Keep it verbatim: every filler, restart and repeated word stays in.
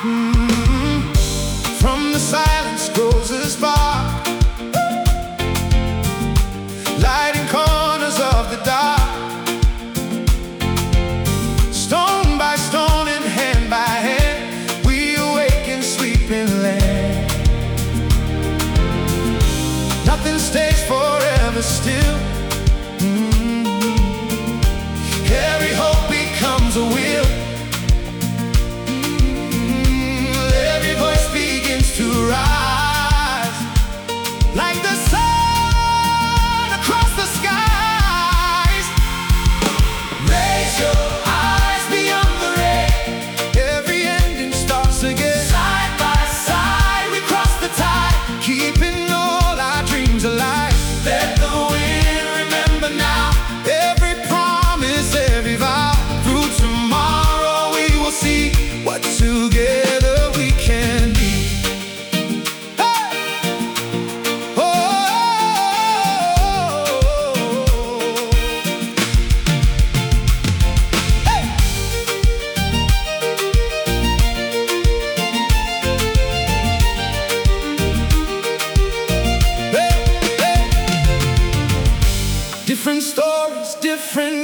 Mm. From the silence grows a spark, lighting corners of the dark. Stone by stone and hand by hand, we awaken sleeping land. Nothing stays forever still. Mm. Every hope becomes a will. Like the sun across the skies, raise your eyes beyond the rain. Every ending starts again. Side by side we cross the tide, keeping all our dreams alive. Let the wind remember now, every promise, every vow. Through tomorrow we will see what together we can be. Different stories, different